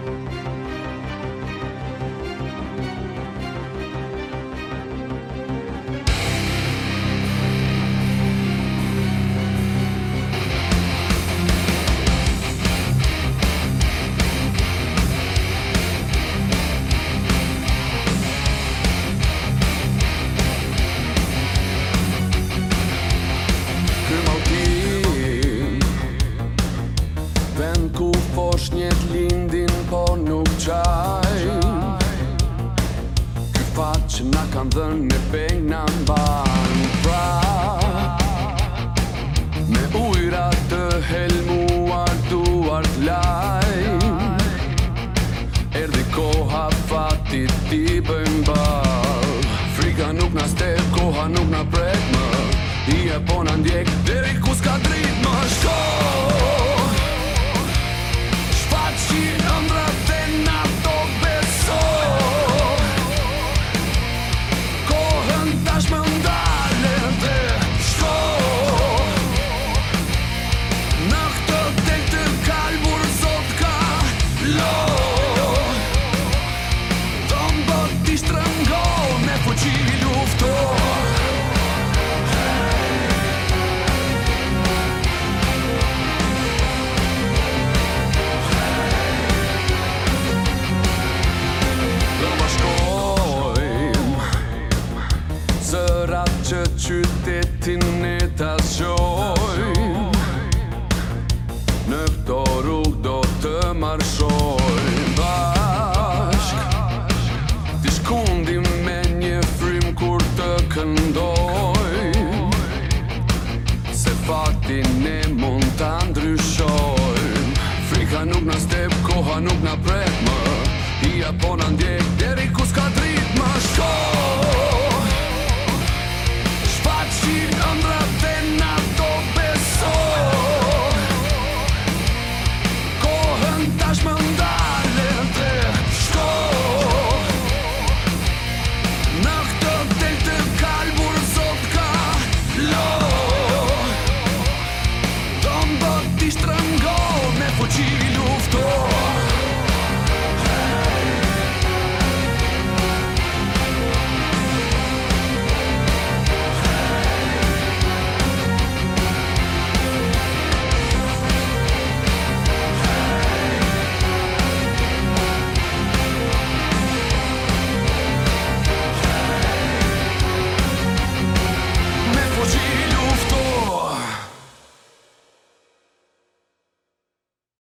Njet lindin po nuk qaj Ky fat që na kanë dhënë me peng na mban prap Me ujra të helmuar duart lajm Erdhi koha fatit t'i bëjmë ball Frika nuk na step, koha nuk na prek më Hija po na ndjek, deri ku s'ka drit më shko që qytetin e ta zgjojmë Në këto rrug do të marshojmë Bashk Ti shkundim me një frym kur të këndojmë Se fatin e mund ta ndryshojmë Frika nuk na step, koha nuk na prek më Hija po na ndjek, deri ku s'ka drit më shkoj